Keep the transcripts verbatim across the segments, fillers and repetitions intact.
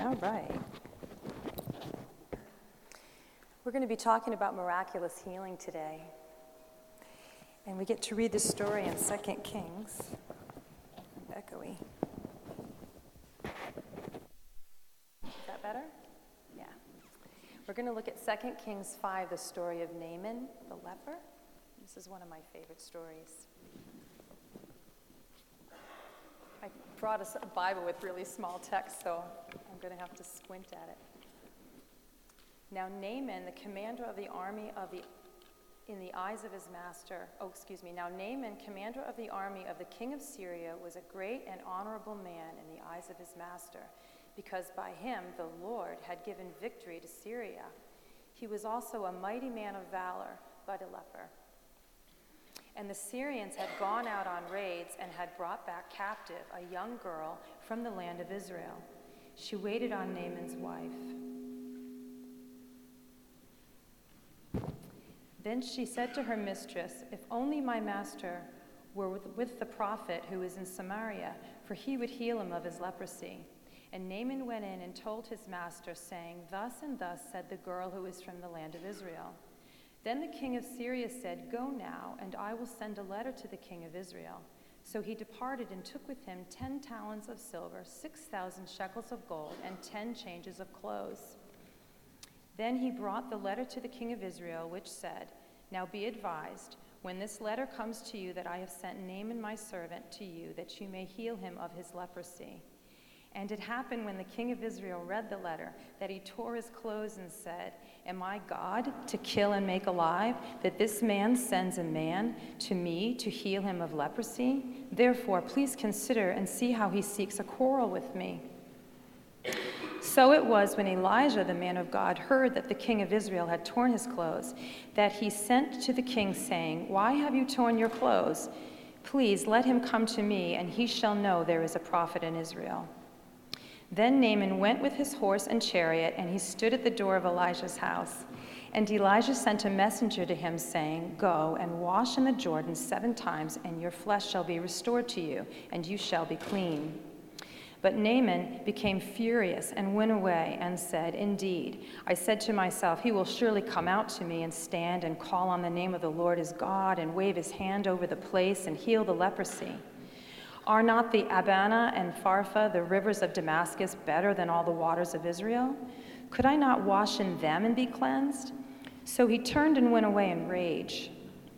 All right. We're going to be talking about miraculous healing today. And we get to read this story in Second Kings. Echoey. Is that better? Yeah. We're going to look at Second Kings five, the story of Naaman the leper. This is one of my favorite stories. I brought us a Bible with really small text, so I'm going to have to squint at it. Now Naaman, the commander of the army of the, in the eyes of his master, oh, excuse me. Now Naaman, commander of the army of the king of Syria, was a great and honorable man in the eyes of his master, because by him the Lord had given victory to Syria. He was also a mighty man of valor, but a leper. And the Syrians had gone out on raids and had brought back captive a young girl from the land of Israel. She waited on Naaman's wife. Then she said to her mistress, "If only my master were with, with the prophet who is in Samaria, for he would heal him of his leprosy." And Naaman went in and told his master, saying, "Thus and thus said the girl who is from the land of Israel." Then the king of Syria said, "Go now, and I will send a letter to the king of Israel." So he departed and took with him ten talents of silver, six thousand shekels of gold, and ten changes of clothes. Then he brought the letter to the king of Israel, which said, "Now be advised, when this letter comes to you, that I have sent Naaman my servant to you, that you may heal him of his leprosy." And it happened when the king of Israel read the letter, that he tore his clothes and said, "Am I God to kill and make alive, that this man sends a man to me to heal him of leprosy? Therefore, please consider and see how he seeks a quarrel with me." So it was when Elijah, the man of God, heard that the king of Israel had torn his clothes, that he sent to the king, saying, "Why have you torn your clothes? Please let him come to me, and he shall know there is a prophet in Israel." Then Naaman went with his horse and chariot, and he stood at the door of Elijah's house. And Elijah sent a messenger to him, saying, "Go and wash in the Jordan seven times, and your flesh shall be restored to you, and you shall be clean." But Naaman became furious and went away and said, "Indeed, I said to myself, he will surely come out to me and stand and call on the name of the Lord his God and wave his hand over the place and heal the leprosy. Are not the Abana and Pharpar, the rivers of Damascus, better than all the waters of Israel? Could I not wash in them and be cleansed?" So he turned and went away in rage.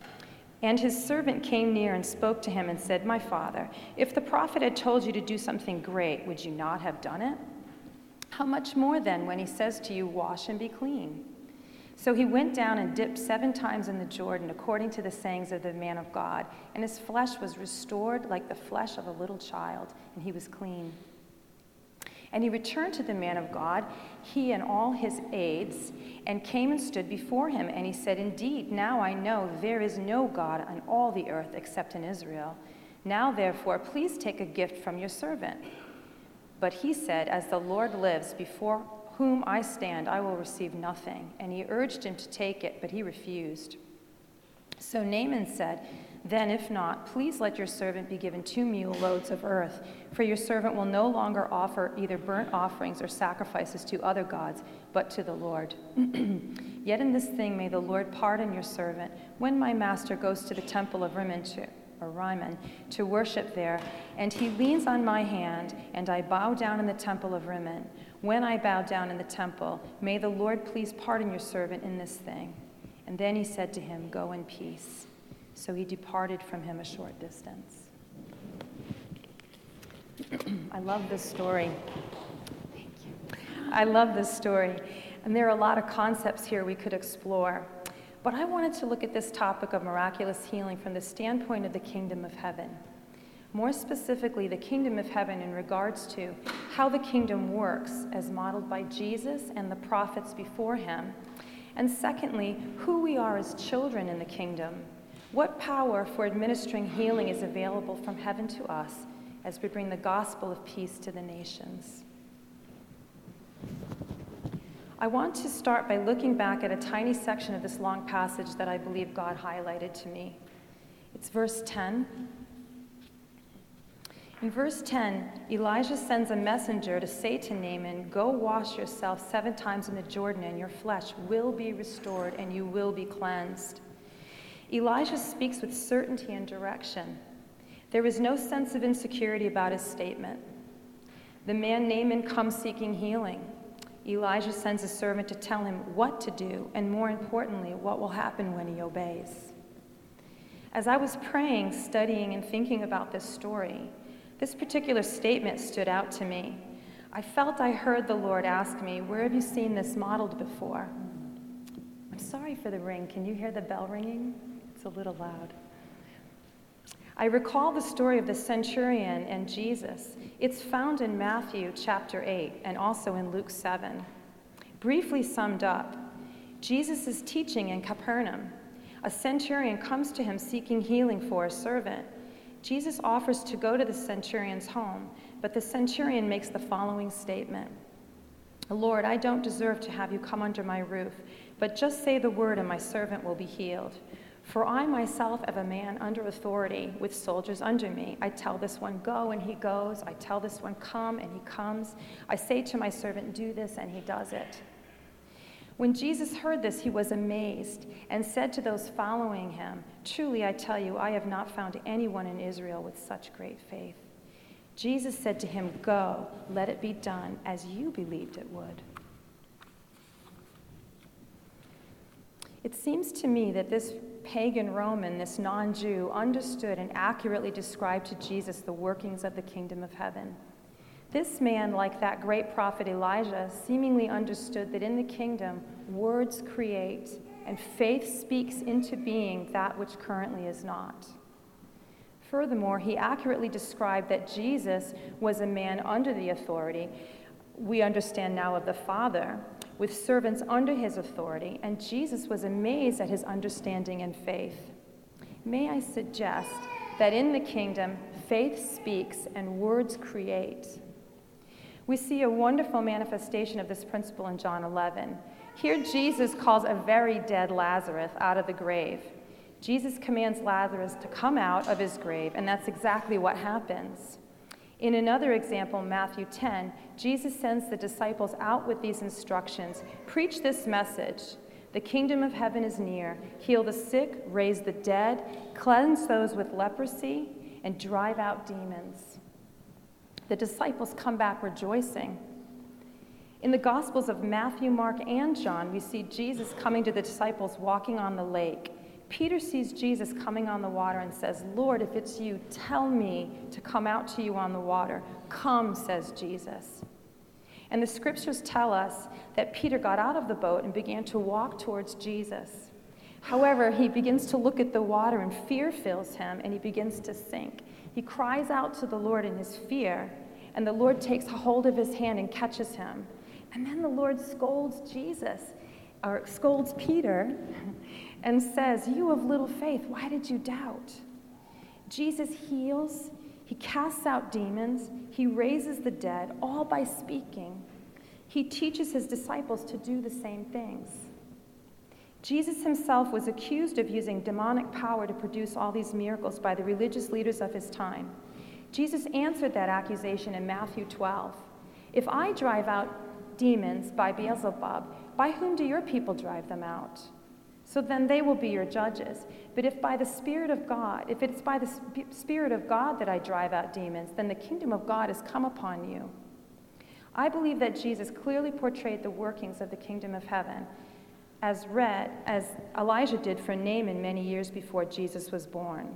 And his servant came near and spoke to him and said, "My father, if the prophet had told you to do something great, would you not have done it? How much more then when he says to you, 'Wash and be clean'?" So he went down and dipped seven times in the Jordan, according to the sayings of the man of God, and his flesh was restored like the flesh of a little child, and he was clean. And he returned to the man of God, he and all his aides, and came and stood before him. And he said, "Indeed, now I know there is no God on all the earth except in Israel. Now, therefore, please take a gift from your servant." But he said, "As the Lord lives, before whom I stand, I will receive nothing." And he urged him to take it, but he refused. So Naaman said, "Then if not, please let your servant be given two mule loads of earth, for your servant will no longer offer either burnt offerings or sacrifices to other gods, but to the Lord. Yet in this thing may the Lord pardon your servant, when my master goes to the temple of Rimmon to, or Rimmon, to worship there, and he leans on my hand, and I bow down in the temple of Rimmon. When I bow down in the temple, may the Lord please pardon your servant in this thing." And then he said to him, "Go in peace." So he departed from him a short distance. I love this story. Thank you. I love this story. And there are a lot of concepts here we could explore. But I wanted to look at this topic of miraculous healing from the standpoint of the kingdom of heaven. More specifically, the kingdom of heaven in regards to how the kingdom works as modeled by Jesus and the prophets before him. And secondly, who we are as children in the kingdom. What power for administering healing is available from heaven to us as we bring the gospel of peace to the nations. I want to start by looking back at a tiny section of this long passage that I believe God highlighted to me. It's verse ten. In verse ten, Elijah sends a messenger to say to Naaman, "Go wash yourself seven times in the Jordan, and your flesh will be restored, and you will be cleansed." Elijah speaks with certainty and direction. There is no sense of insecurity about his statement. The man Naaman comes seeking healing. Elijah sends a servant to tell him what to do, and more importantly, what will happen when he obeys. As I was praying, studying, and thinking about this story, this particular statement stood out to me. I felt I heard the Lord ask me, "Where have you seen this modeled before?" I'm sorry for the ring. Can you hear the bell ringing? It's a little loud. I recall the story of the centurion and Jesus. It's found in Matthew chapter eight and also in Luke seven. Briefly summed up, Jesus is teaching in Capernaum. A centurion comes to him seeking healing for a servant. Jesus offers to go to the centurion's home, but the centurion makes the following statement: "Lord, I don't deserve to have you come under my roof, but just say the word and my servant will be healed. For I myself am a man under authority with soldiers under me. I tell this one, go, and he goes. I tell this one, come, and he comes. I say to my servant, do this, and he does it." When Jesus heard this, he was amazed and said to those following him, "Truly, I tell you, I have not found anyone in Israel with such great faith." Jesus said to him, "Go, let it be done as you believed it would." It seems to me that this pagan Roman, this non-Jew, understood and accurately described to Jesus the workings of the kingdom of heaven. This man, like that great prophet Elijah, seemingly understood that in the kingdom, words create and faith speaks into being that which currently is not. Furthermore, he accurately described that Jesus was a man under the authority, we understand now, of the Father, with servants under his authority, and Jesus was amazed at his understanding and faith. May I suggest that in the kingdom, faith speaks and words create. We see a wonderful manifestation of this principle in John eleven. Here Jesus calls a very dead Lazarus out of the grave. Jesus commands Lazarus to come out of his grave, and that's exactly what happens. In another example, Matthew ten, Jesus sends the disciples out with these instructions: preach this message, the kingdom of heaven is near, heal the sick, raise the dead, cleanse those with leprosy, and drive out demons. The disciples come back rejoicing. In the Gospels of Matthew, Mark, and John, we see Jesus coming to the disciples walking on the lake. Peter sees Jesus coming on the water and says, "Lord, if it's you, tell me to come out to you on the water." "Come," says Jesus. And the scriptures tell us that Peter got out of the boat and began to walk towards Jesus. However, he begins to look at the water and fear fills him and he begins to sink. He cries out to the Lord in his fear, and the Lord takes hold of his hand and catches him. And then the Lord scolds Jesus, or scolds Peter, and says, "You of little faith, why did you doubt?" Jesus heals, he casts out demons, he raises the dead, all by speaking. He teaches his disciples to do the same things. Jesus himself was accused of using demonic power to produce all these miracles by the religious leaders of his time. Jesus answered that accusation in Matthew twelve. "If I drive out demons by Beelzebub, by whom do your people drive them out? So then they will be your judges. But if by the Spirit of God, if it's by the Sp- Spirit of God that I drive out demons, then the kingdom of God has come upon you." I believe that Jesus clearly portrayed the workings of the kingdom of heaven, as read, as Elijah did for Naaman many years before Jesus was born.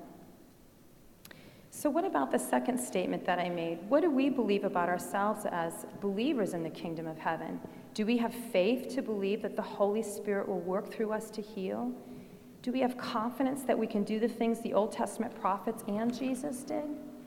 So what about the second statement that I made? What do we believe about ourselves as believers in the kingdom of heaven? Do we have faith to believe that the Holy Spirit will work through us to heal? Do we have confidence that we can do the things the Old Testament prophets and Jesus did?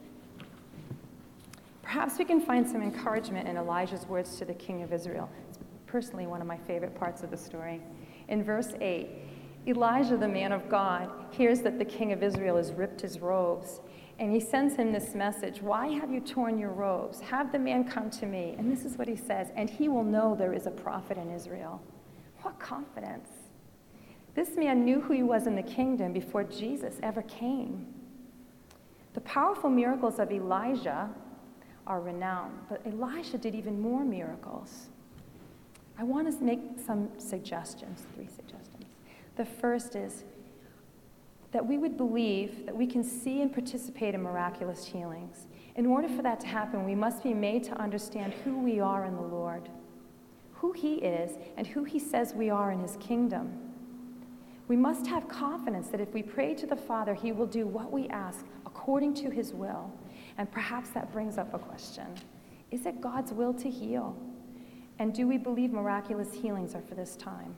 Perhaps we can find some encouragement in Elijah's words to the king of Israel. It's personally one of my favorite parts of the story. In verse eight, Elijah, the man of God, hears that the king of Israel has ripped his robes, and he sends him this message: "Why have you torn your robes? Have the man come to me." And this is what he says: "And he will know there is a prophet in Israel." What confidence! This man knew who he was in the kingdom before Jesus ever came. The powerful miracles of Elijah are renowned, but Elisha did even more miracles. I want to make some suggestions, three suggestions. The first is that we would believe that we can see and participate in miraculous healings. In order for that to happen, we must be made to understand who we are in the Lord, who He is, and who He says we are in His kingdom. We must have confidence that if we pray to the Father, He will do what we ask according to His will. And perhaps that brings up a question. Is it God's will to heal? And do we believe miraculous healings are for this time?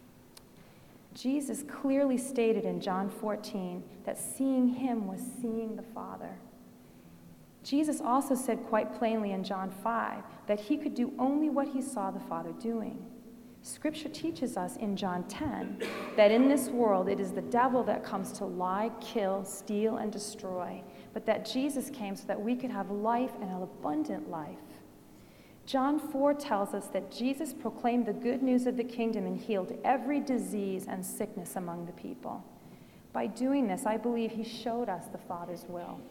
Jesus clearly stated in John fourteen that seeing Him was seeing the Father. Jesus also said quite plainly in John five that He could do only what He saw the Father doing. Scripture teaches us in John ten that in this world it is the devil that comes to lie, kill, steal, and destroy, but that Jesus came so that we could have life and an abundant life. John four tells us that Jesus proclaimed the good news of the kingdom and healed every disease and sickness among the people. By doing this, I believe He showed us the Father's will.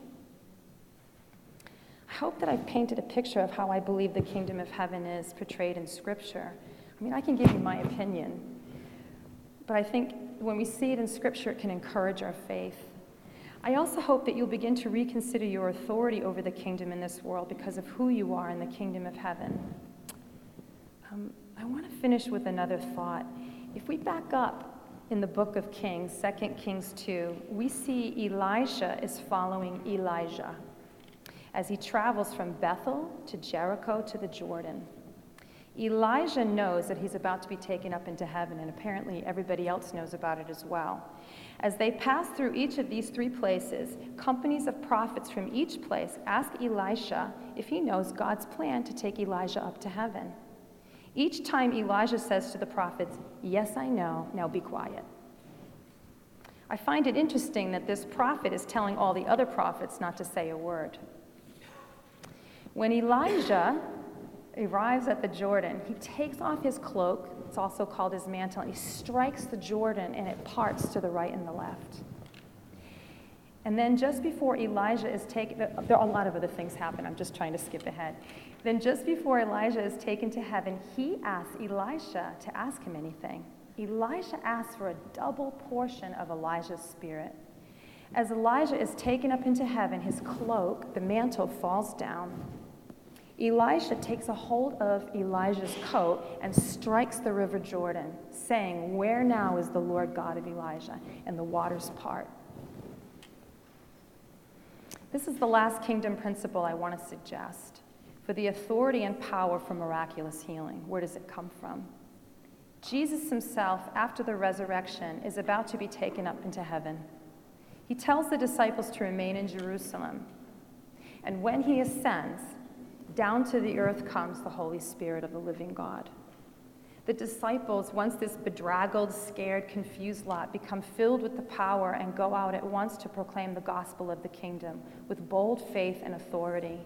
I hope that I've painted a picture of how I believe the kingdom of heaven is portrayed in Scripture. I mean, I can give you my opinion, but I think when we see it in Scripture, it can encourage our faith. I also hope that you'll begin to reconsider your authority over the kingdom in this world because of who you are in the kingdom of heaven. Um, I want to finish with another thought. If we back up in the book of Kings, Second Kings two, we see Elisha is following Elijah as he travels from Bethel to Jericho to the Jordan. Elijah knows that he's about to be taken up into heaven, and apparently everybody else knows about it as well. As they pass through each of these three places, companies of prophets from each place ask Elisha if he knows God's plan to take Elijah up to heaven. Each time Elijah says to the prophets, "Yes, I know, now be quiet." I find it interesting that this prophet is telling all the other prophets not to say a word. When Elijah arrives at the Jordan, he takes off his cloak, it's also called his mantle, and he strikes the Jordan, and it parts to the right and the left. And then just before Elijah is taken, there are a lot of other things happen, I'm just trying to skip ahead. Then just before Elijah is taken to heaven, he asks Elisha to ask him anything. Elisha asks for a double portion of Elijah's spirit. As Elijah is taken up into heaven, his cloak, the mantle, falls down. Elisha takes a hold of Elijah's coat and strikes the river Jordan, saying, "Where now is the Lord God of Elijah?" And the waters part. This is the last kingdom principle I want to suggest. For the authority and power for miraculous healing, where does it come from? Jesus himself, after the resurrection, is about to be taken up into heaven. He tells the disciples to remain in Jerusalem. And when he ascends, down to the earth comes the Holy Spirit of the living God. The disciples, once this bedraggled, scared, confused lot, become filled with the power and go out at once to proclaim the gospel of the kingdom with bold faith and authority.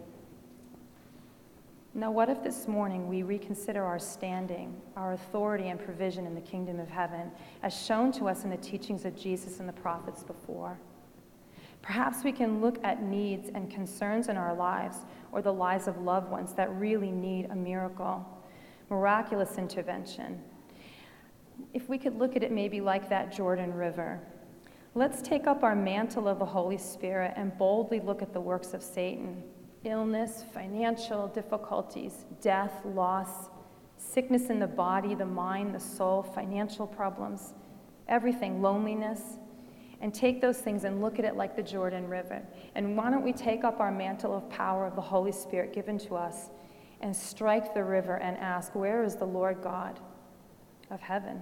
Now, what if this morning we reconsider our standing, our authority and provision in the kingdom of heaven, as shown to us in the teachings of Jesus and the prophets before? Perhaps we can look at needs and concerns in our lives or the lives of loved ones that really need a miracle, miraculous intervention. If we could look at it maybe like that Jordan River. Let's take up our mantle of the Holy Spirit and boldly look at the works of Satan. Illness, financial difficulties, death, loss, sickness in the body, the mind, the soul, financial problems, everything, loneliness. And take those things and look at it like the Jordan River. And why don't we take up our mantle of power of the Holy Spirit given to us and strike the river and ask, where is the Lord God of heaven?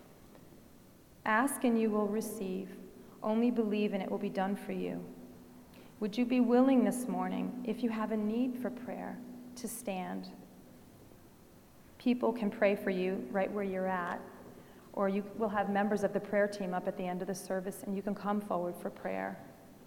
Ask and you will receive. Only believe and it will be done for you. Would you be willing this morning, if you have a need for prayer, to stand? People can pray for you right where you're at. Or you will have members of the prayer team up at the end of the service, and you can come forward for prayer.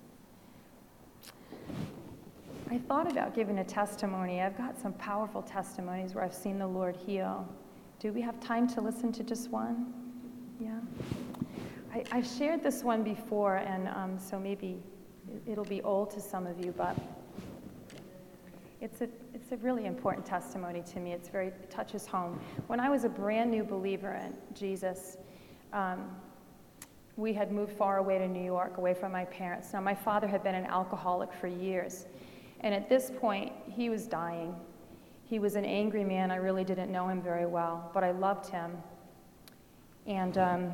I thought about giving a testimony. I've got some powerful testimonies where I've seen the Lord heal. Do we have time to listen to just one? Yeah? I, I've shared this one before, and um, so maybe it'll be old to some of you, but it's a, it's a really important testimony to me. It's very, it touches home. When I was a brand new believer in Jesus, um, we had moved far away to New York, away from my parents. Now, my father had been an alcoholic for years, and at this point, he was dying. He was an angry man. I really didn't know him very well, but I loved him. And um,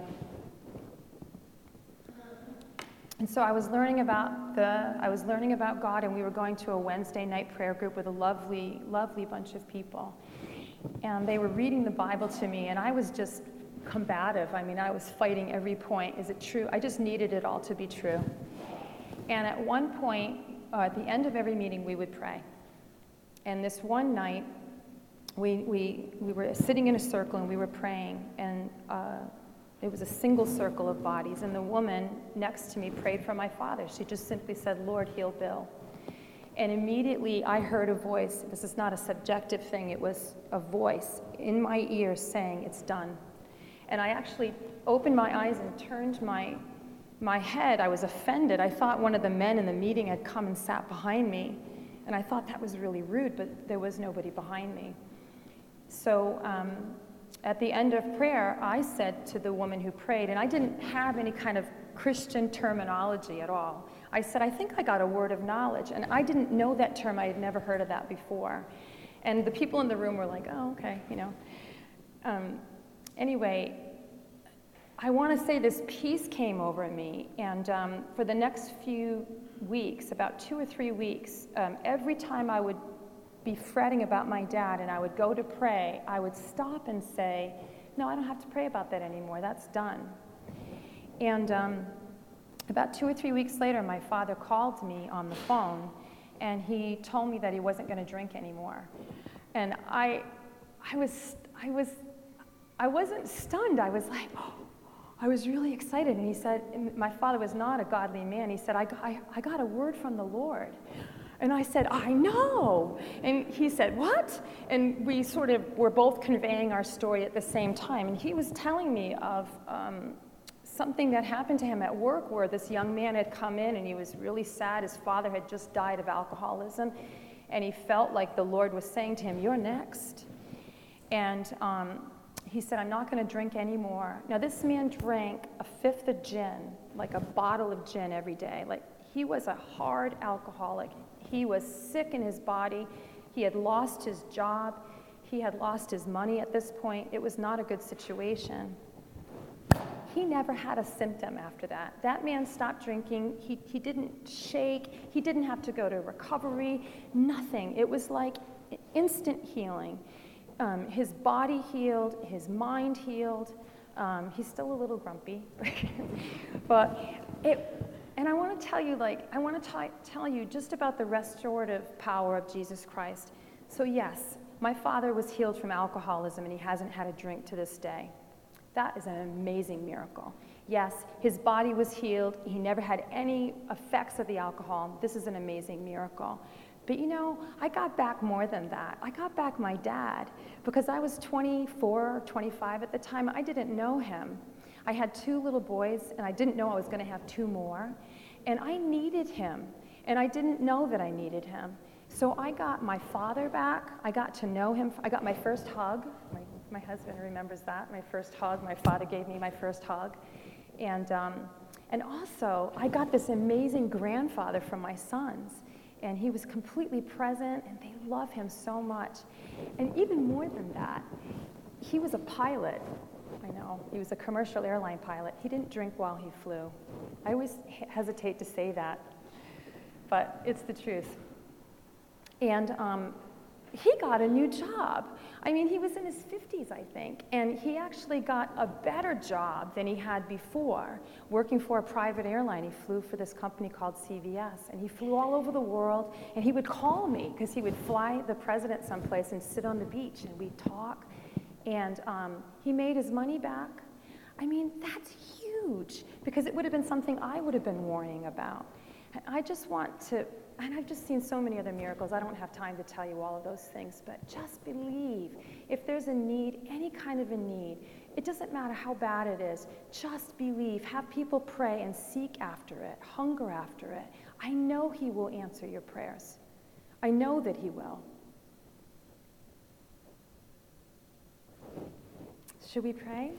and so I was learning about the I was learning about God, and we were going to a Wednesday night prayer group with a lovely, lovely bunch of people, and they were reading the Bible to me, and I was just combative. I mean, I was fighting every point. Is it true? I just needed it all to be true. And at one point, uh, at the end of every meeting, we would pray. And this one night, we we we were sitting in a circle and we were praying, and uh, it was a single circle of bodies. And the woman next to me prayed for my father. She just simply said, "Lord, heal Bill." And immediately I heard a voice. This is not a subjective thing. It was a voice in my ear saying, "It's done." And I actually opened my eyes and turned my my head. I was offended. I thought one of the men in the meeting had come and sat behind me. And I thought that was really rude, but there was nobody behind me. So um, at the end of prayer, I said to the woman who prayed, and I didn't have any kind of Christian terminology at all. I said, "I think I got a word of knowledge." And I didn't know that term. I had never heard of that before. And the people in the room were like, "Oh, okay," you know. Um, Anyway, I want to say this peace came over me, and um, for the next few weeks, about two or three weeks, um, every time I would be fretting about my dad and I would go to pray, I would stop and say, "No, I don't have to pray about that anymore. That's done." And um, about two or three weeks later, my father called me on the phone, and he told me that he wasn't going to drink anymore. And I, I was, I was. I wasn't stunned. I was like, oh, I was really excited. And he said, and my father was not a godly man. He said, I got, I, I got a word from the Lord. And I said, "I know." And he said, "What?" And we sort of were both conveying our story at the same time. And he was telling me of um, something that happened to him at work where this young man had come in and he was really sad. His father had just died of alcoholism. And he felt like the Lord was saying to him, "You're next." And um, he said, "I'm not going to drink anymore." Now, this man drank a fifth of gin, like a bottle of gin every day. Like, he was a hard alcoholic. He was sick in his body. He had lost his job. He had lost his money at this point. It was not a good situation. He never had a symptom after that. That man stopped drinking. He, he didn't shake. He didn't have to go to recovery. Nothing. It was like instant healing. Um, his body healed, his mind healed. Um, he's still a little grumpy, but it. And I want to tell you, like, I want to t- tell you just about the restorative power of Jesus Christ. So yes, my father was healed from alcoholism, and he hasn't had a drink to this day. That is an amazing miracle. Yes, his body was healed. He never had any effects of the alcohol. This is an amazing miracle. But you know, I got back more than that. I got back my dad because I was twenty-four, twenty-five at the time. I didn't know him. I had two little boys, and I didn't know I was going to have two more. And I needed him, and I didn't know that I needed him. So I got my father back. I got to know him. I got my first hug. My, my husband remembers that, my first hug. My father gave me my first hug. And, um, and also, I got this amazing grandfather from my sons. And he was completely present, and they love him so much. And even more than that, he was a pilot. I know, he was a commercial airline pilot. He didn't drink while he flew. I always hesitate to say that, but it's the truth. And um, he got a new job. I mean, he was in his fifties, I think, and he actually got a better job than he had before, working for a private airline. He flew for this company called C V S, and he flew all over the world, and he would call me because he would fly the president someplace and sit on the beach, and we'd talk, and um, he made his money back. I mean, that's huge, because it would have been something I would have been worrying about. And I just want to, and I've just seen so many other miracles. I don't have time to tell you all of those things, but just believe. If there's a need, any kind of a need, it doesn't matter how bad it is, just believe. Have people pray and seek after it, hunger after it. I know he will answer your prayers. I know that he will. Should we pray?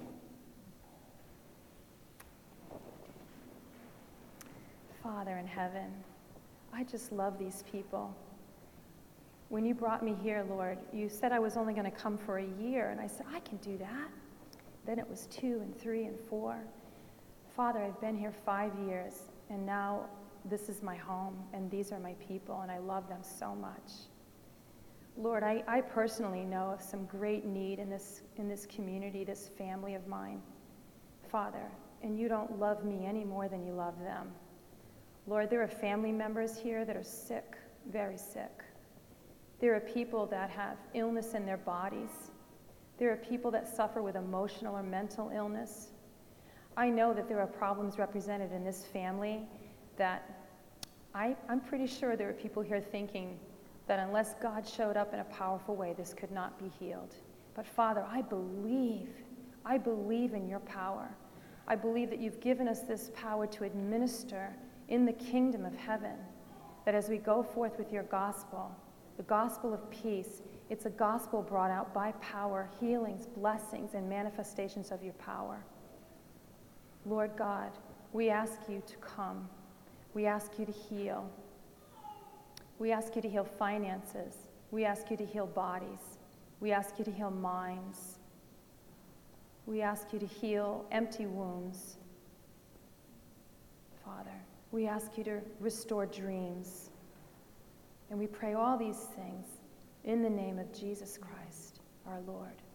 Father in heaven, I just love these people. When you brought me here, Lord, you said I was only going to come for a year, and I said, I can do that. Then it was two and three and four. Father, I've been here five years, and now this is my home, and these are my people, and I love them so much. Lord, I, I personally know of some great need in this, in this community, this family of mine, Father, and you don't love me any more than you love them. Lord, there are family members here that are sick, very sick. There are people that have illness in their bodies. There are people that suffer with emotional or mental illness. I know that there are problems represented in this family that I, I'm pretty sure there are people here thinking that unless God showed up in a powerful way, this could not be healed. But Father, I believe, I believe in your power. I believe that you've given us this power to administer in the kingdom of heaven, that as we go forth with your gospel, the gospel of peace, it's a gospel brought out by power, healings, blessings, and manifestations of your power. Lord God, we ask you to come. We ask you to heal. We ask you to heal finances. We ask you to heal bodies. We ask you to heal minds. We ask you to heal empty wounds. Father, we ask you to restore dreams. And we pray all these things in the name of Jesus Christ, our Lord.